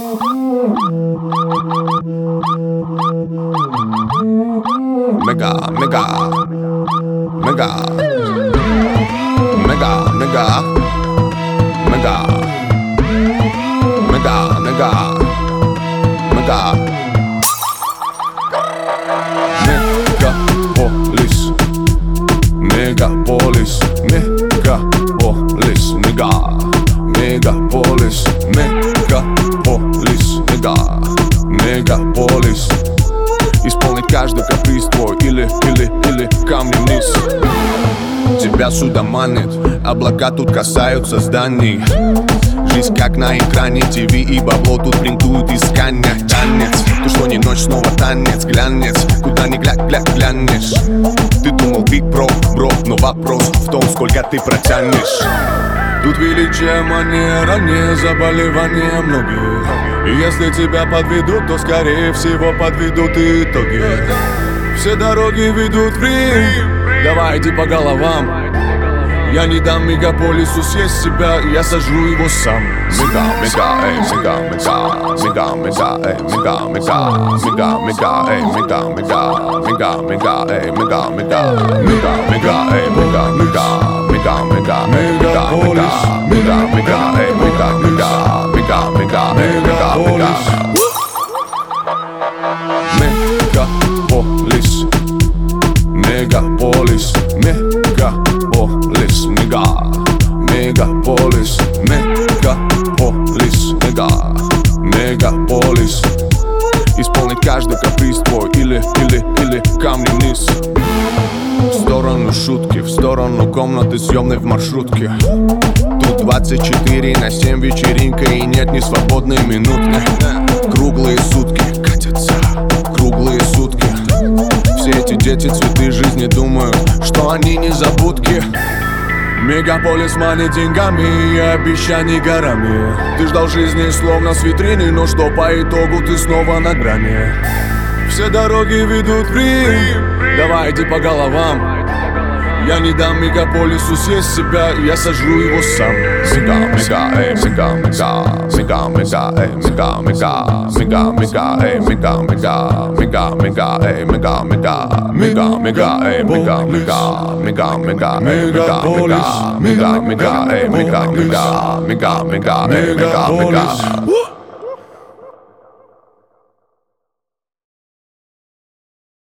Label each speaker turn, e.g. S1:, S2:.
S1: Mega, mega, mega, mega, mega, mega, mega, mega, mega. Megapolis, megapolis, mega, megapolis, мегаполис, мега, мегаполис. Исполнить каждый каприз твой или камнем вниз. Тебя сюда манит, облака тут касаются зданий. Жизнь как на экране ТВ и бабло тут принтуют искания. Танец, ты что не ночь, снова танец, глянец. Куда ни глянешь. Ты думал биг бро, но вопрос в том, сколько ты протянешь. Тут величие манера, не заболевание многих. И если тебя подведут, то скорее всего подведут и итоги. Все дороги ведут в Рим. Давайте по головам. Я не дам мегаполису съесть себя, я сожру его сам. Мега, мега, эй, мега, мега, мега, мега, эй, мега, мега, мега, мега, эй, мега, мега, мега, мега, эй, мега, мега, мега, мега, эй, мега, мега, мега, мега, мегаполис, мега, мега, эй, мега, мега, мега, мега, эй, мега, мега. Мегаполис, мегаполис, мегаполис, мега, мегаполис, мегаполис, мега, мегаполис. Исполнить каждый каприз твой или камнем вниз. В сторону шутки, в сторону комнаты съемной в маршрутке. Тут 24/7 вечеринка и нет ни свободной минутки. Круглые сутки катятся, круглые сутки. Все эти дети цветы жизни думают, что они незабудки. Мегаполис манит деньгами и обещаний горами. Ты ждал жизни словно с витрины, но что по итогу ты снова на грани. Все дороги ведут в Рим. Давайте по головам. Я не дам мегаполису съесть себя, я сожру его сам. Мега, мега, эй, мега, мега, мега, мега, эй, мега, мега, мега, мега, эй, мега, мега, мега, мега, эй, мега, мега, мега, мега, эй, мега, мега, мега, мега, мега, мега, мега, мега, эй, мега, мега, мега, мега, эй, мега, мега.